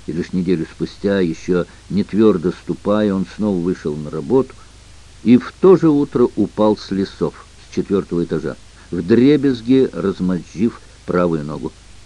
и лишь неделю спустя, еще не твердо ступая, он снова вышел на работу и в то же утро упал с лесов, с 4-го этажа, вдребезги размозжив правую ногу.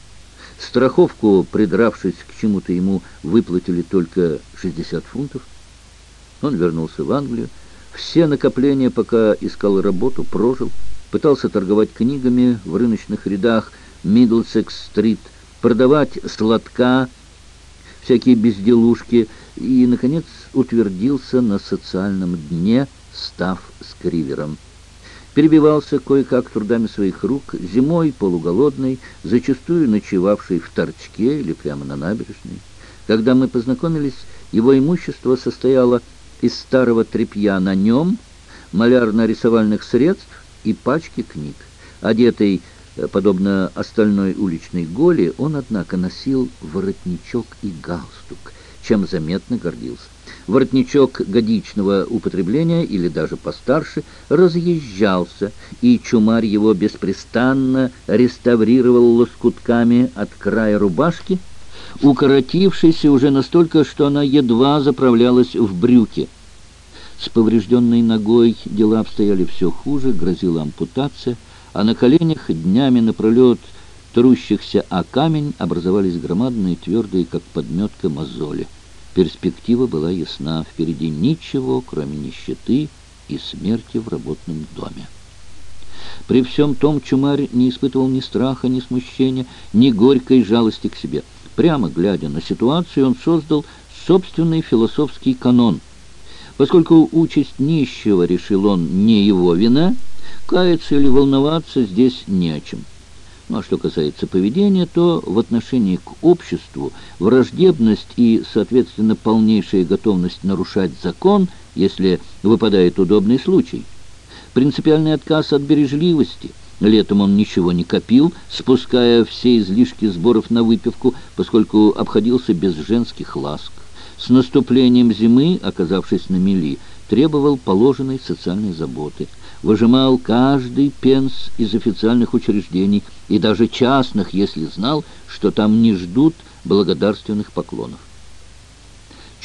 Страховку, придравшись к чему-то, ему выплатили только 60 фунтов. Он вернулся в Англию. Все накопления, пока искал работу, прожил. Пытался торговать книгами в рыночных рядах Мидлсекс-стрит, продавать сладка, всякие безделушки, и, наконец, утвердился на социальном дне, став скривером. Перебивался кое-как трудами своих рук, зимой полуголодный, зачастую ночевавший в торчке или прямо на набережной. Когда мы познакомились, его имущество состояло из старого тряпья на нем, малярно-рисовальных средств и пачки книг. Одетый, подобно остальной уличной голе, он, однако, носил воротничок и галстук, чем заметно гордился. Воротничок годичного употребления, или даже постарше, разъезжался, и чумарь его беспрестанно реставрировал лоскутками от края рубашки, укоротившейся уже настолько, что она едва заправлялась в брюки. С поврежденной ногой дела обстояли все хуже, грозила ампутация, а на коленях днями напролет трущихся о камень образовались громадные, твердые, как подметка, мозоли. Перспектива была ясна. Впереди ничего, кроме нищеты и смерти в работном доме. При всем том чумарь не испытывал ни страха, ни смущения, ни горькой жалости к себе. Прямо глядя на ситуацию, он создал собственный философский канон. Поскольку участь нищего, решил он, не его вина, каяться или волноваться здесь не о чем. Ну а что касается поведения, то в отношении к обществу враждебность и, соответственно, полнейшая готовность нарушать закон, если выпадает удобный случай. Принципиальный отказ от бережливости. Летом он ничего не копил, спуская все излишки сборов на выпивку, поскольку обходился без женских ласк. С наступлением зимы, оказавшись на мели, требовал положенной социальной заботы. Выжимал каждый пенс из официальных учреждений и даже частных, если знал, что там не ждут благодарственных поклонов.